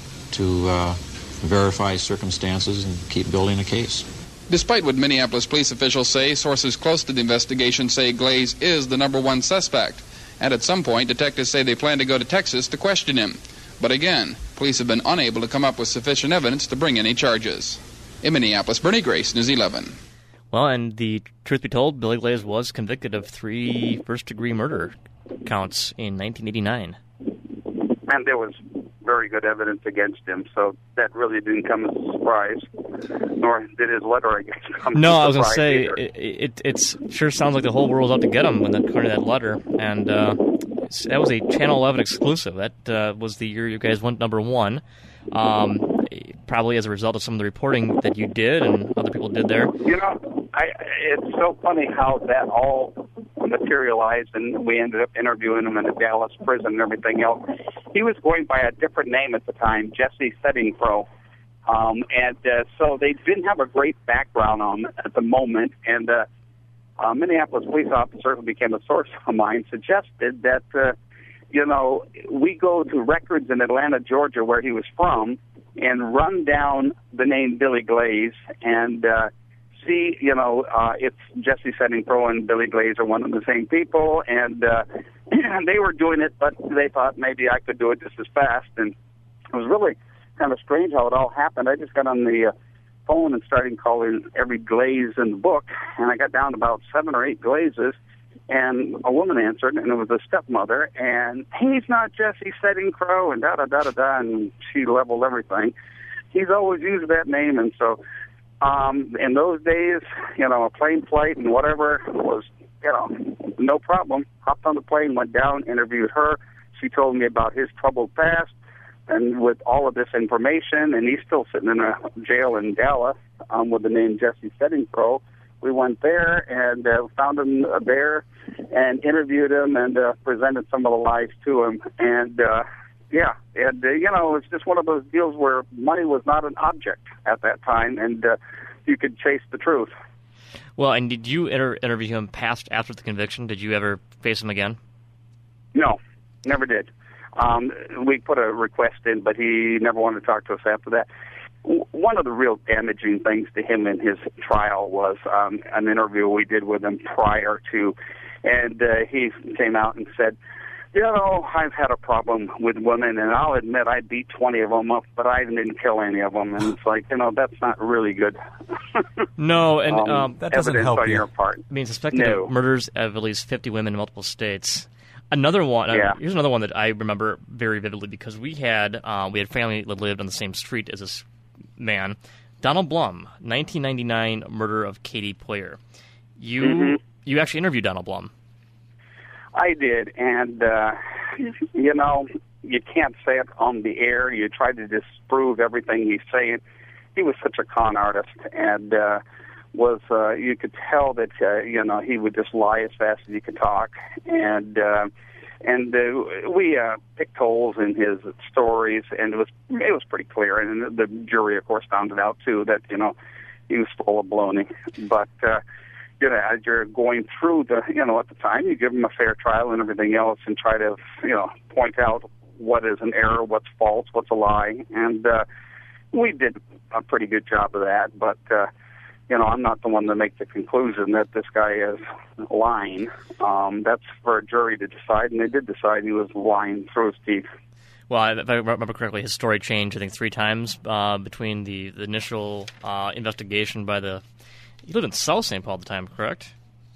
to uh, verify circumstances and keep building a case. Despite what Minneapolis police officials say, sources close to the investigation say Glaze is the number one suspect. And at some point, detectives say they plan to go to Texas to question him. But again, police have been unable to come up with sufficient evidence to bring any charges. In Minneapolis, Bernie Grace, News eleven. Well, and the truth be told, Billy Glaze was convicted of three first-degree murder counts in nineteen eighty-nine. And there was very good evidence against him, so that really didn't come as a surprise, nor did his letter against him. No, I was going to say, it, it it's sure sounds like the whole world's out to get him when that, according to that letter, and uh, that was a Channel eleven exclusive. That uh, was the year you guys went number one, um, probably as a result of some of the reporting that you did and other people did there. You know, I, it's so funny how that all materialized, and we ended up interviewing him in a Dallas prison and everything else. He was going by a different name at the time, Jesse Settingcrow, um, and uh, so they didn't have a great background on him at the moment, and uh, a Minneapolis police officer who became a source of mine suggested that, uh, you know, we go to records in Atlanta, Georgia, where he was from, and run down the name Billy Glaze and uh, see, you know, uh, it's Jesse Settingcrow and Billy Glaze are one of the same people, and uh, and they were doing it, but they thought maybe I could do it just as fast, and it was really kind of strange how it all happened. I just got on the uh, phone and started calling every Glaze in the book, and I got down to about seven or eight Glazes, and a woman answered, and it was a stepmother, and he's not Jesse Settingcrow, and da-da-da-da-da, and she leveled everything. He's always used that name, and so um, in those days, you know, a plane flight and whatever was, you know, no problem. Hopped on the plane, went down, interviewed her. She told me about his troubled past, and with all of this information, and he's still sitting in a jail in Dallas um, with the name Jesse Settingcrow. We went there and uh, found him uh, there and interviewed him and uh, presented some of the lies to him. And, uh, yeah, and, uh, you know, it's just one of those deals where money was not an object at that time, and uh, you could chase the truth. Well, and did you inter- interview him past after the conviction? Did you ever face him again? No, never did. Um, we put a request in, but he never wanted to talk to us after that. One of the real damaging things to him in his trial was um, an interview we did with him prior to, and uh, he came out and said, you know, I've had a problem with women, and I'll admit I beat twenty of them up, but I didn't kill any of them. And it's like, you know, that's not really good. No, and um, um, that doesn't evidence help on you. your part. I mean, suspected No. of murders of at least fifty women in multiple states. Another one. Yeah. Uh, here's another one that I remember very vividly because we had uh, we had family that lived on the same street as this man, Donald Blum, nineteen ninety-nine murder of Katie Poyer. You Mm-hmm. you actually interviewed Donald Blum. I did, and, uh, you know, you can't say it on the air. You try to disprove everything he's saying. He was such a con artist, and uh, was uh, you could tell that, uh, you know, he would just lie as fast as he could talk. And uh, and uh, we uh, picked holes in his stories, and it was it was pretty clear. And the jury, of course, found it out, too, that, you know, he was full of baloney. But... Uh, You know, as you're going through the, you know, at the time, you give them a fair trial and everything else and try to, you know, point out what is an error, what's false, what's a lie. And uh, we did a pretty good job of that. But, uh, you know, I'm not the one to make the conclusion that this guy is lying. Um, that's for a jury to decide, and they did decide he was lying through his teeth. Well, if I remember correctly, his story changed, I think, three times uh, between the, the initial uh, investigation by the... He lived in South Saint Paul at the time, correct?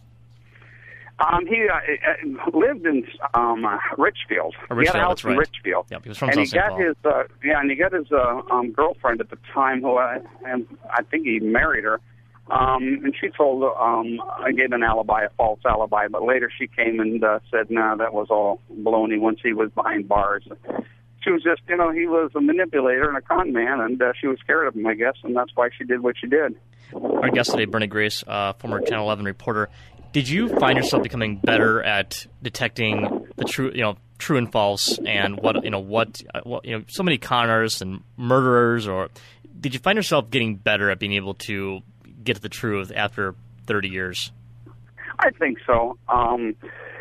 Um, he uh, uh, lived in um, uh, Richfield. Oh, Richfield, he had a house that's right. in Richfield. Yep, he was from and South he Saint got Paul. his uh, yeah, and he got his uh, um, girlfriend at the time, who I, and I think he married her. Um, and she told um, I gave an alibi, a false alibi, but later she came and uh, said, "No, nah, that was all baloney." Once he was behind bars. She was just, you know, he was a manipulator and a con man, and uh, she was scared of him, I guess, and that's why she did what she did. Our guest today, Bernie Grace, uh, former Channel eleven reporter. Did you find yourself becoming better at detecting the true, you know, true and false, and what you know what, uh, what you know so many con artists and murderers. Or did you find yourself getting better at being able to get to the truth after thirty years? I think so. Um,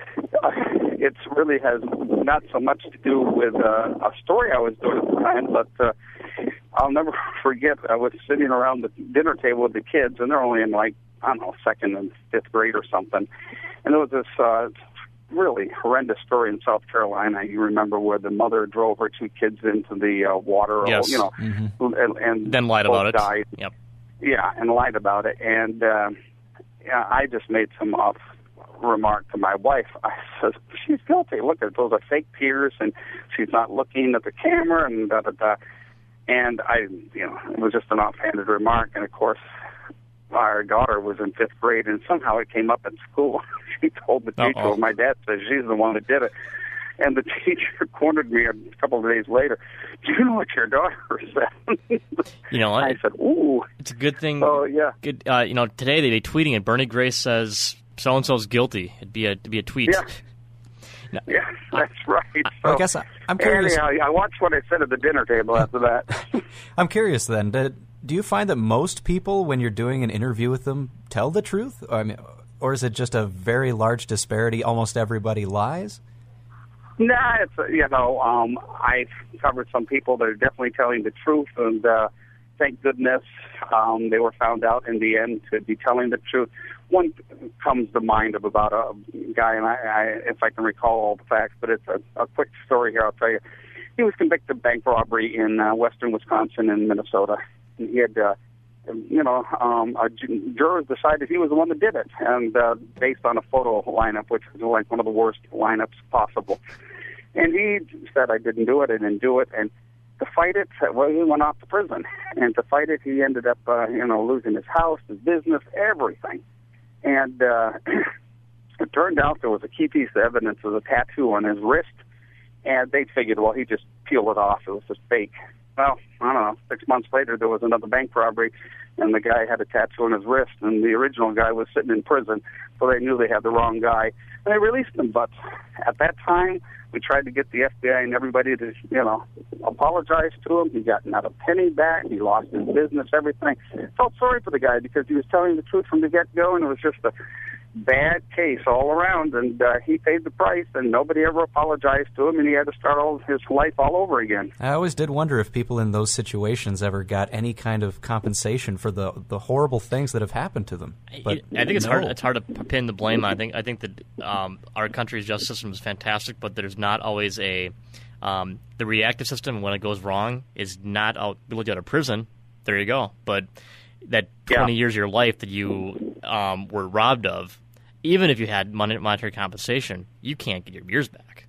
it really has not so much to do with uh, a story I was doing at the time, but uh, I'll never forget. I was sitting around the dinner table with the kids, and they're only in like I don't know second and fifth grade or something, and there was this. Uh, really horrendous story in South Carolina. You remember where the mother drove her two kids into the uh, water, yes. or, you know, mm-hmm. and, and then lied about it. Died. Yep. Yeah, and lied about it. And uh, yeah, I just made some off remark to my wife. I said, she's guilty. Look, those are fake tears, and she's not looking at the camera, and da da da. And I, you know, it was just an offhanded remark. And of course, our daughter was in fifth grade, and somehow it came up at school. She told the teacher, well, my dad says she's the one that did it. And the teacher cornered me a couple of days later. Do you know what your daughter said? You know what? I said, ooh. It's a good thing. Oh, yeah. Good. Uh, you know, today they'd be tweeting it. Bernie Grace says so-and-so's guilty. It'd be a, it'd be a tweet. Yeah. No, yeah, that's right. So, I guess I, I'm curious. Anyhow, I watched what I said at the dinner table after that. I'm curious then. Did, do you find that most people, when you're doing an interview with them, tell the truth? I mean, or is it just a very large disparity? Almost everybody lies? Nah, it's, you know, um, I've covered some people that are definitely telling the truth, and uh, thank goodness um, they were found out in the end to be telling the truth. One comes to mind of about a guy, and I, I if I can recall all the facts, but it's a, a quick story here, I'll tell you. He was convicted of bank robbery in uh, western Wisconsin and Minnesota. And he had... Uh, you know, um, a jurors decided he was the one that did it, and uh, based on a photo lineup, which was like one of the worst lineups possible. And he said, I didn't do it, I didn't do it. And to fight it, well, he went off to prison. And to fight it, he ended up, uh, you know, losing his house, his business, everything. And uh, it turned out there was a key piece of evidence of a tattoo on his wrist, and they figured, well, he just peeled it off. It was just fake. Well, I don't know, six months later, there was another bank robbery, and the guy had a tattoo on his wrist, and the original guy was sitting in prison, so they knew they had the wrong guy, and they released him. But at that time, we tried to get the F B I and everybody to, you know, apologize to him. He got not a penny back. He lost his business, everything. Felt sorry for the guy because he was telling the truth from the get-go, and it was just a bad case all around, and uh, he paid the price, and nobody ever apologized to him, and he had to start all his life all over again. I always did wonder if people in those situations ever got any kind of compensation for the the horrible things that have happened to them. But I think it's no. hard. It's hard to pin the blame on. I think I think that um, our country's justice system is fantastic, but there's not always a um, the reactive system when it goes wrong is not out. You look out of prison, there you go. But that twenty yeah. years of your life that you um, were robbed of, even if you had monetary compensation, you can't get your years back.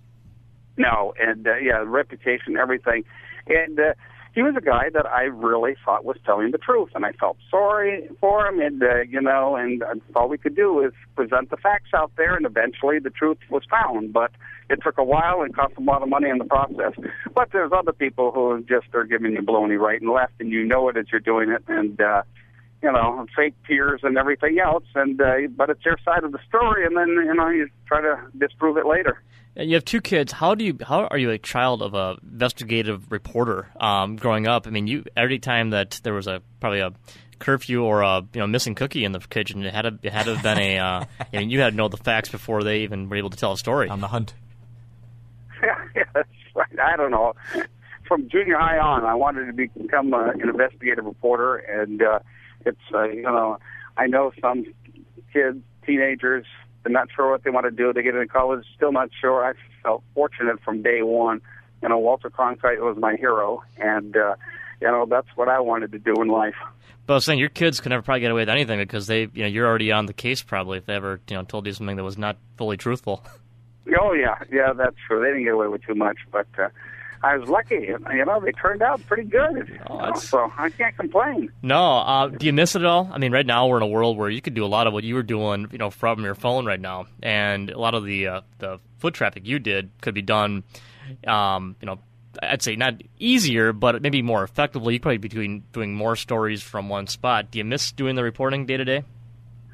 No, and uh, yeah, reputation, everything. And uh, he was a guy that I really thought was telling the truth, and I felt sorry for him, and, uh, you know, and uh, all we could do is present the facts out there, and eventually the truth was found. But it took a while and cost a lot of money in the process. But there's other people who just are giving you baloney right and left, and you know it as you're doing it, and, uh, you know, fake tears and everything else. And uh, but it's your side of the story, and then, you know, you try to disprove it later. You have two kids. How do you? How are you a child of a investigative reporter um, growing up? I mean, you every time that there was a probably a curfew or a you know missing cookie in the kitchen, it had to it had to have been a. Uh, I mean, you had to know the facts before they even were able to tell a story. On the hunt. Yeah, yeah, that's right. I don't know. From junior high on, I wanted to become uh, an investigative reporter, and uh, it's uh, you know I know some kids, teenagers. They're not sure what they want to do. They get into college, still not sure. I felt fortunate from day one. You know, Walter Cronkite was my hero, and, uh, you know, that's what I wanted to do in life. But I was saying your kids could never probably get away with anything because they, you know, you're already on the case probably if they ever, you know, told you something that was not fully truthful. Oh, yeah. Yeah, that's true. They didn't get away with too much, but uh, I was lucky. You know, they turned out pretty good. Oh, you know, so I can't complain. No. Uh, do you miss it at all? I mean, right now we're in a world where you could do a lot of what you were doing, you know, from your phone right now. And a lot of the uh, the foot traffic you did could be done, um, you know, I'd say not easier, but maybe more effectively. You'd probably be doing, doing more stories from one spot. Do you miss doing the reporting day to day?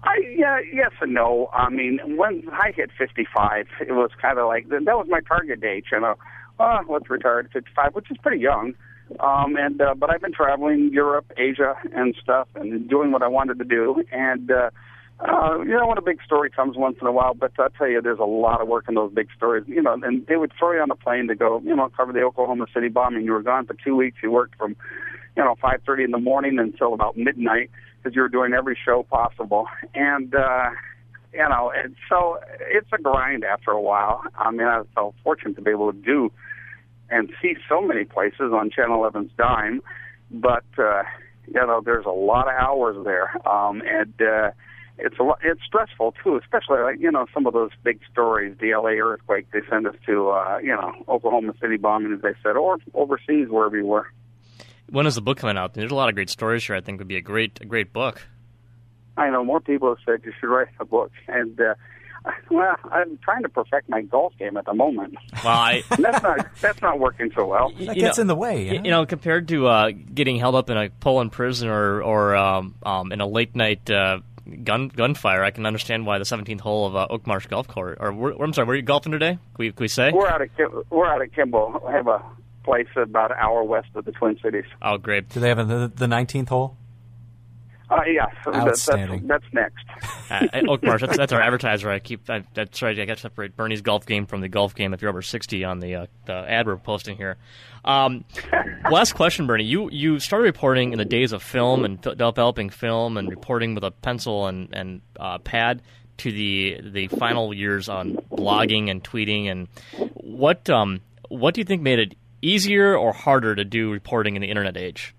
I yeah, yes and no. I mean, when I hit fifty-five, it was kind of like that was my target date. You know, oh, let's retire at fifty-five, which is pretty young. Um, and uh, but I've been traveling Europe, Asia, and stuff, and doing what I wanted to do. And uh, uh, you know, when a big story comes once in a while, but I'll tell you, there's a lot of work in those big stories. You know, and they would throw you on a plane to go, you know, cover the Oklahoma City bombing. You were gone for two weeks. You worked from, you know, five thirty in the morning until about midnight, because you were doing every show possible. And, uh, you know, and so it's a grind after a while. I mean, I was so fortunate to be able to do and see so many places on Channel eleven's dime. But, uh, you know, there's a lot of hours there. Um, and uh, it's a lot, it's stressful, too, especially, like, you know, some of those big stories, the L A earthquake, they send us to, uh, you know, Oklahoma City bombing, as they said, or overseas, wherever you were. When is the book coming out? There's a lot of great stories here. I think would be a great, a great book. I know more people have said you should write a book, and uh, well, I'm trying to perfect my golf game at the moment. Well, I, that's not that's not working so well. That gets know, in the way. You know, you know compared to uh, getting held up in a Poland prison or or um, um, in a late night uh, gun gunfire, I can understand why the seventeenth hole of uh, Oak Marsh Golf Course. Or we're, I'm sorry, were you golfing today? Can we, can we say we're out of we're out of Kimball. I have a place about an hour west of the Twin Cities. Oh, great. Do they have a, the nineteenth hole? Uh, yes. Outstanding. That's, that's next. uh, Oak Marsh, that's, that's our advertiser. I keep. I, that's right. I got to separate Bernie's golf game from the golf game if you're over sixty on the, uh, the ad we're posting here. Um, last question, Bernie. You you started reporting in the days of film and developing film and reporting with a pencil and, and uh, pad to the the final years on blogging and tweeting. And what um what do you think made it easier or harder to do reporting in the internet age?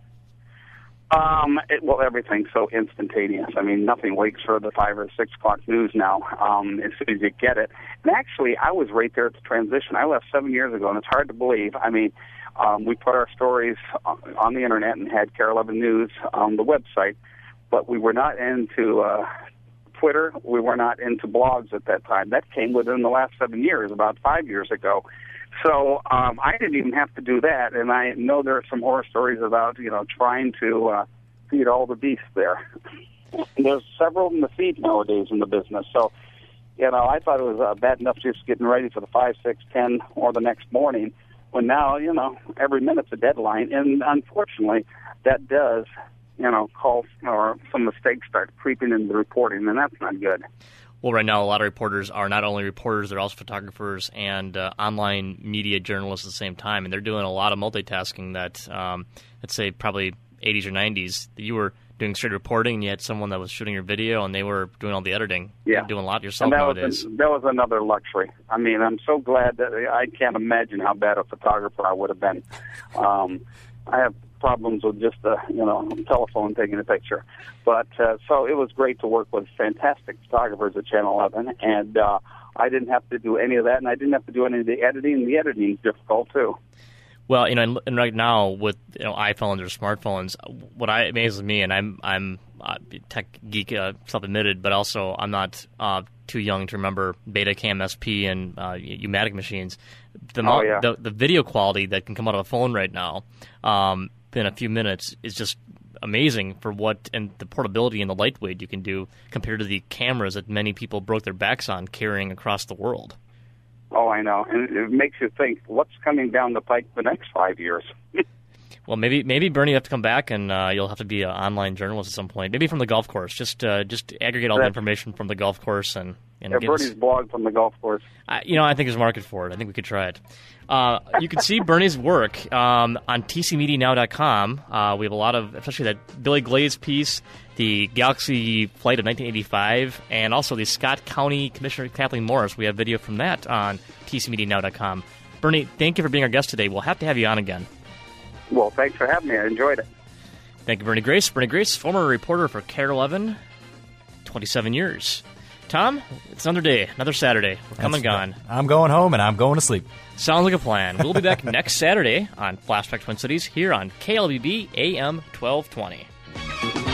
Um, it, well, everything's so instantaneous. I mean, nothing waits for the five or six o'clock news now. Um, as soon as you get it. And actually, I was right there at the transition. I left seven years ago, and it's hard to believe. I mean, um, we put our stories on the internet and had K A R E eleven News on the website, but we were not into uh, Twitter. We were not into blogs at that time. That came within the last seven years, about five years ago. So um, I didn't even have to do that, and I know there are some horror stories about, you know, trying to uh, feed all the beasts there. There's several in the feed nowadays in the business. So, you know, I thought it was uh, bad enough just getting ready for the five, six, ten, or the next morning, when now, you know, every minute's a deadline. And unfortunately, that does, you know, call or some mistakes start creeping into the reporting, and that's not good. Well, right now, a lot of reporters are not only reporters, they're also photographers and uh, online media journalists at the same time, and they're doing a lot of multitasking that, um, let's say, probably eighties or nineties. You were doing straight reporting, and you had someone that was shooting your video, and they were doing all the editing. Yeah. You're doing a lot yourself and that nowadays. Was a, that was another luxury. I mean, I'm so glad that I can't imagine how bad a photographer I would have been. Um, I have problems with just the, you know, telephone taking a picture. But uh, so it was great to work with fantastic photographers at Channel eleven, and uh, I didn't have to do any of that, and I didn't have to do any of the editing, and the editing is difficult, too. Well, you know, and right now with, you know, iPhones or smartphones, what I amazes me, and I'm I'm a tech geek, uh, self-admitted, but also I'm not uh, too young to remember Betacam S P and uh, U-matic machines. The, oh, yeah. the the video quality that can come out of a phone right now um, in a few minutes is just amazing for what, and the portability and the lightweight you can do compared to the cameras that many people broke their backs on carrying across the world. Oh, I know. And it makes you think, what's coming down the pike the next five years? Well, maybe maybe Bernie, you have to come back, and uh, you'll have to be an online journalist at some point. Maybe from the golf course. Just uh, just aggregate all That's, the information from the golf course and. and yeah, Bernie's us, blog from the golf course. Uh, you know, I think there's a market for it. I think we could try it. Uh, you can see Bernie's work um, on T C media now dot com. Uh, we have a lot of, especially that Billy Glaze piece, the Galaxy flight of nineteen eighty-five, and also the Scott County Commissioner Kathleen Morris. We have video from that on T C media now dot com. Bernie, thank you for being our guest today. We'll have to have you on again. Well, thanks for having me. I enjoyed it. Thank you, Bernie Grace. Bernie Grace, former reporter for K A R E eleven, twenty-seven years. Tom, it's another day, another Saturday. We're come and gone. I'm going home, and I'm going to sleep. Sounds like a plan. We'll be back next Saturday on Flashback Twin Cities here on K L B B A M twelve twenty.